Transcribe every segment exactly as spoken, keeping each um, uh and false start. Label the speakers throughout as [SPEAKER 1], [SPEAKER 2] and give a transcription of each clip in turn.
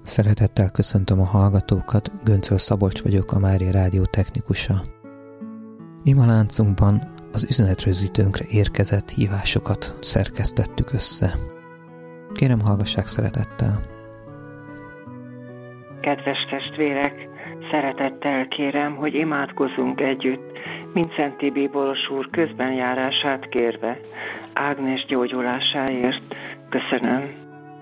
[SPEAKER 1] Szeretettel köszöntöm a hallgatókat, Göncöl Szabolcs vagyok, a Mária Rádió technikusa. Ima láncunkban az üzenetrögzítőnkre érkezett hívásokat szerkesztettük össze. Kérem, hallgassák szeretettel!
[SPEAKER 2] Kedves testvérek, szeretettel kérem, hogy imádkozzunk együtt, mint Szent Bíboros úr közbenjárását kérve, Ágnes gyógyulásáért. Köszönöm.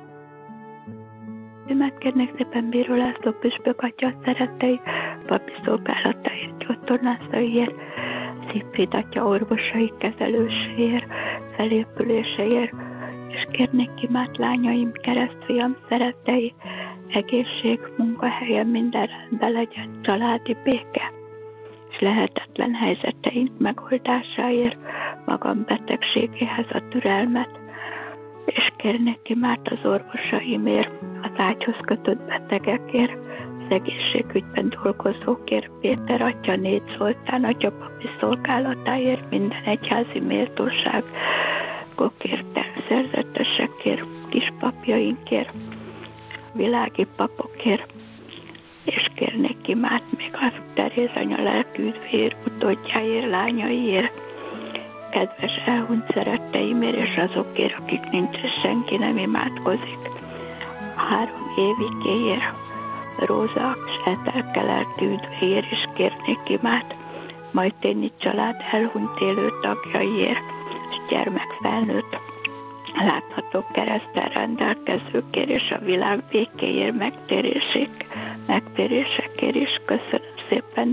[SPEAKER 3] Imádkérnék szépen Bíró László püspök atya szerettei, papi szolgálatáért, gyógytornászaiért, Szigfried atya orvosai kezelőséért, felépüléséért, és kérnék imád lányaim, keresztfiam szerettei, egészség, munkahelyen minden rendben legyen, családi béke, és lehetetlen helyzeteink megoldásáért, magam betegségéhez a türelmet, és kérnék imád az orvosaimért, az ágyhoz kötött betegekért, az egészségügyben dolgozókért, Péter atya, Négy Zoltán atya papi szolgálatáért, minden egyházi méltóságokért, szerzetesekért, kispapjainkért, világi papokért, és kérnék imád még az Teréz anya lelki üdvéért, utódjáért, lányaiért, kedves elhunyt szeretteimért, és azokért, akik nincs, és senki nem imádkozik. A három évikéért, Róza és Etelke lelki üdvéért is kérnék imád, majd tényi család elhunyt élő tagjaiért, és gyermek felnőtt, látható kereszttel rendelkezőkért, és a világ békéért, megtérések, megtérésekért is. Köszönöm szépen!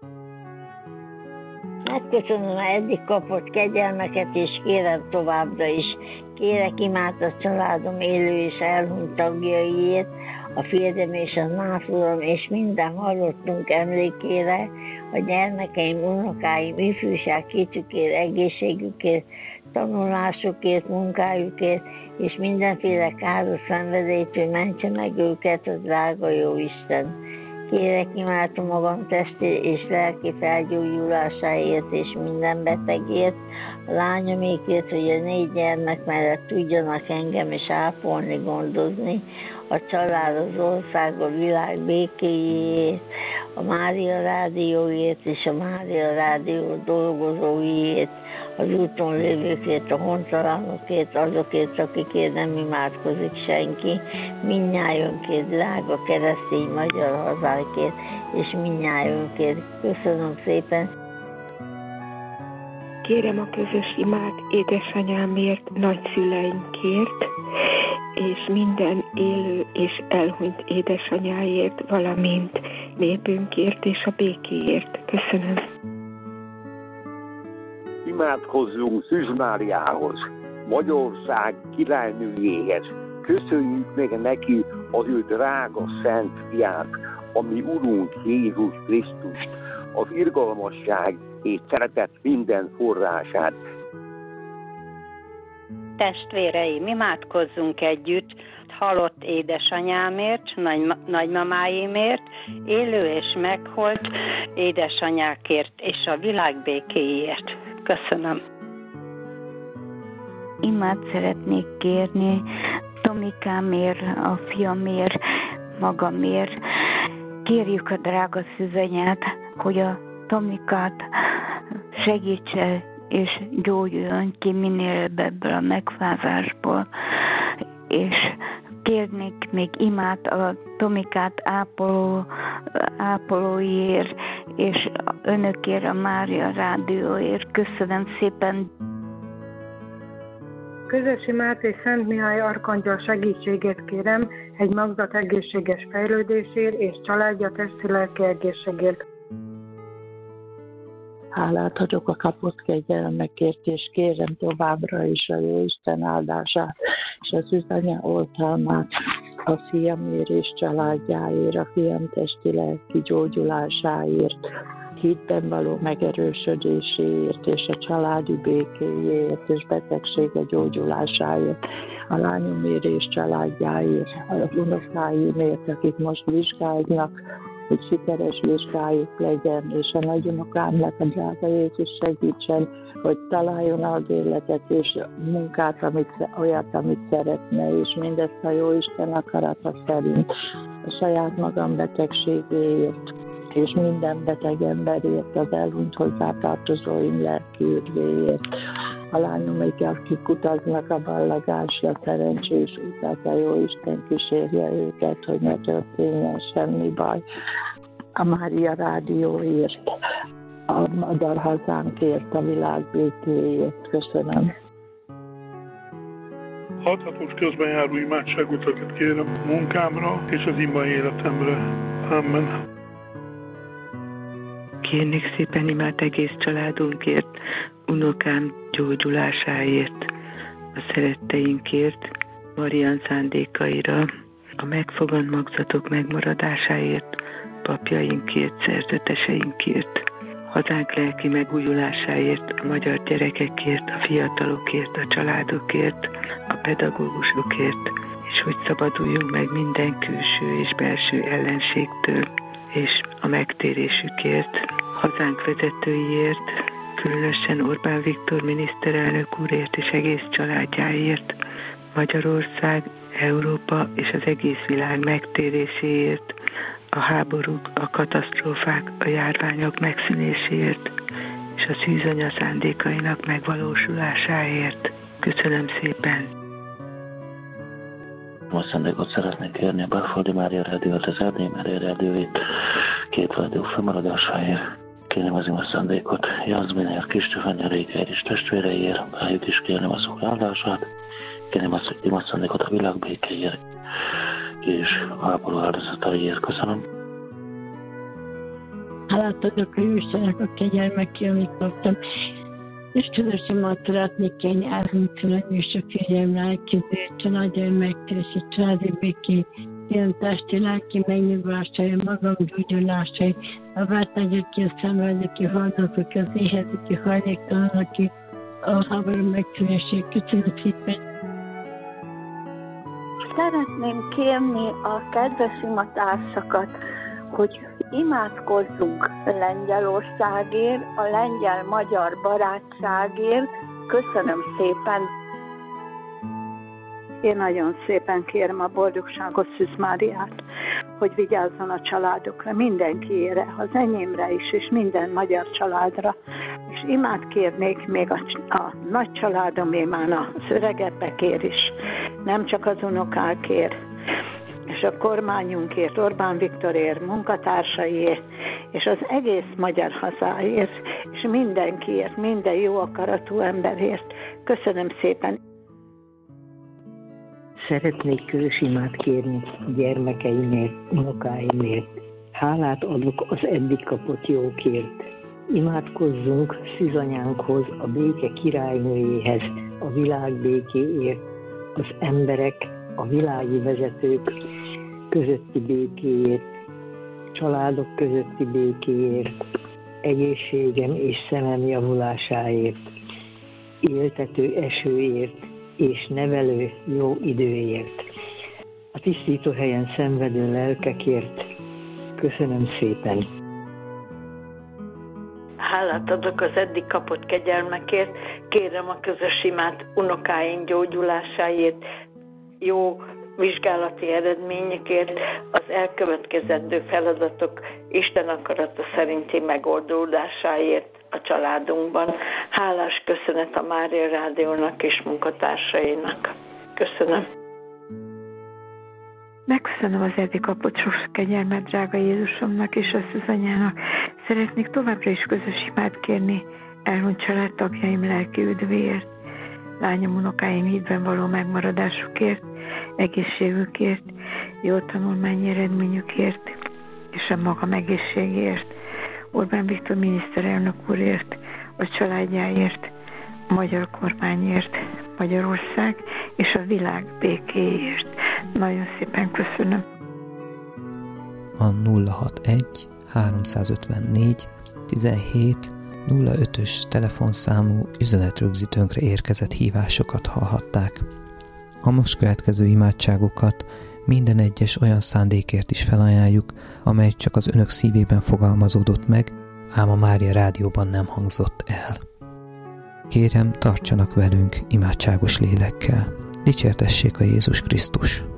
[SPEAKER 4] Megköszönöm a eddig kapott kegyelmeket, és kérem továbbra is. Kérek imád a családom élő és elhunyt tagjaiért, a férjem és a náfuram, és minden hallottunk emlékére, a gyermekeim, unokáim, ifjúság kicsükért, egészségükért, tanulásukért, munkájukért, és mindenféle káros szenvedélytől mentse meg őket a drága jó Isten. Kérek imád magam testi és lelki felgyógyulásáért és minden betegért, a lányomékért, hogy a négy gyermek mellett tudjanak engem is ápolni, gondozni, a család, az ország, a világ békéjéért, a Mária Rádióért és a Mária Rádió dolgozóiért, az úton lévőkért, a hontalanokért, azokért, akikért nem imádkozik senki, mindnyájunkért, drága keresztény magyar hazánkért, és mindnyájunkért. Köszönöm szépen!
[SPEAKER 5] Kérem a közös imát édesanyámért, nagyszüleinkért, és minden élő és elhunyt édesanyáért, valamint népünkért és a békéért. Köszönöm.
[SPEAKER 6] Imádkozzunk Szűz Máriához, Magyarország királynőjéhez. Köszönjük meg neki az ő drága szent fiát, ami Urunk Jézus Krisztust, az irgalmasság és szeretet minden forrását.
[SPEAKER 7] Testvéreim, imádkozzunk együtt halott édesanyámért, nagy, nagymamáimért, élő és meghalt édesanyákért és a világ békéért. Köszönöm.
[SPEAKER 3] Imát szeretnék kérni Tomikámért, a fiamért, magamért. Kérjük a drága szűzanyát, hogy a Tomikát segítse és gyógyuljon ki minél ebből a megfázásból, és kérnék még imát a Tomikát ápoló, ápolóiért, és önökért, a Mária Rádióért. Köszönöm szépen!
[SPEAKER 5] Közös imát és Szent Mihály arkangyal segítségét kérem egy magzat egészséges fejlődésért és családja testi-lelki egészségért.
[SPEAKER 8] Hálát adok a kapott kegyelmekért, és kérem továbbra is a jó Isten áldását, és az üzanya oltalmát a fiamért és családjáért, a fiam testi lelki gyógyulásáért, hitben való megerősödéséért, és a családi békéjéért, és betegsége gyógyulásáért, a lányomért és családjáért, az unokáimért, akik most vizsgálnak, hogy sikeres vizsgájuk legyen, és a nagyunokámnak a drága Jézus segítsen, hogy találjon albérletet és munkát, amit, olyat, amit szeretne, és mindezt a Jóisten akarata szerint a saját magam betegségéért, és minden beteg emberért, az elhunyt hozzátartozóim lelki üdvéért. A lányomék, akik utaznak a ballagásra, szerencsés utat, a Jóisten kísérje őket, hogy ne történjen semmi baj. A Mária Rádióért, a Magyar Hazánkért, a világ békéért. Köszönöm.
[SPEAKER 9] Hathatós közbenjáró imádságutakat kérem munkámra és az ima életemre. Amen.
[SPEAKER 10] Kérnék szépen imád egész családunkért, unokám gyógyulásáért, a szeretteinkért, Marian szándékaira, a megfogant magzatok megmaradásáért, papjainkért, szerzeteseinkért, hazánk lelki megújulásáért, a magyar gyerekekért, a fiatalokért, a családokért, a pedagógusokért, és hogy szabaduljunk meg minden külső és belső ellenségtől, és a megtérésükért, hazánk vezetőiért, különösen Orbán Viktor miniszterelnök úrért és egész családjáért, Magyarország, Európa és az egész világ megtéréséért, a háborúk, a katasztrófák, a járványok megszűnéséért, és a szűzanya szándékainak megvalósulásáért. Köszönöm szépen!
[SPEAKER 11] Most szándékot szeretnék kérni a Belföldi Mária Rádiót, az Erdélyi Mária Rádióit, két rádió fennmaradásáért. Kérném az ima szándékot Jászminért, Kistöfanya Rékeért és testvéreiért, rájuk is kérném azok áldását. Kérném azt, hogy ima szándékot a világ békéért és a háború áldozataiért. Köszönöm.
[SPEAKER 12] Hálát adok a Jóistennek a kegyelmekért, amit kaptam. És közös imát szeretnék kérni elhűtően, és a kérjem lelkizét, családjaim megtérési, családi békén, ilyen testi, lelki megnyugvásai, magam gyógyulásai, a váltányok, aki a szenvedők, aki haldozók, aki az éhezők, aki hajléktalan, aki a háború megtűnését. Köszönöm szépen!
[SPEAKER 3] Szeretném kérni a kedves imatársakat, hogy imádkozzunk Lengyelországért, a lengyel-magyar barátságért. Köszönöm szépen!
[SPEAKER 13] Én nagyon szépen kérem a boldogságos Szűz Máriát, hogy vigyázzon a családokra, mindenkiére, az enyémre is, és minden magyar családra. És imát kérnék még a, a nagy családomért, az öregebbekért is, nem csak az unokákért, és a kormányunkért, Orbán Viktorért, munkatársaiért, és az egész magyar hazáért, és mindenkiért, minden jó akaratú emberért. Köszönöm szépen!
[SPEAKER 14] Szeretnék közös imát kérni gyermekeimért, unokáimért. Hálát adok az eddig kapott jókért. Imádkozzunk szűzanyánkhoz, a béke királynőjéhez, a világ békéért, az emberek, a világi vezetők közötti békéért, családok közötti békéért, egészségem és szemem javulásáért, éltető esőért és nevelő jó időért, a tisztító helyen szenvedő lelkekért. Köszönöm szépen!
[SPEAKER 15] Hálát adok az eddig kapott kegyelmekért, kérem a közös imát unokáink gyógyulásáért, jó vizsgálati eredményekért, az elkövetkezendő feladatok Isten akarata szerinti megoldódásáért a családunkban. Hálás köszönet a Mária Rádiónak és munkatársainak. Köszönöm.
[SPEAKER 16] Megköszönöm az eddig kapott sok kegyelmet drága Jézusomnak és a Szűzanyának. Szeretnék továbbra is közös imát kérni elhunyt családtagjaim lelki üdvéért, lányom, unokáim hídben való megmaradásukért, egészségükért, jó tanulmányi eredményükért és a magam egészségért, Orbán Viktor miniszterelnök úrért, a családjáért, a magyar kormányért, Magyarország és a világ békéért. Nagyon szépen köszönöm.
[SPEAKER 1] A nulla hatvanegy háromszázötvennégy tizenhét nulla ötös telefonszámú üzenetrögzítőnkre érkezett hívásokat hallhatták. A most következő imádságokat minden egyes olyan szándékért is felajánljuk, amely csak az önök szívében fogalmazódott meg, ám a Mária Rádióban nem hangzott el. Kérem, tartsanak velünk imádságos lélekkel. Dicsértessék a Jézus Krisztus!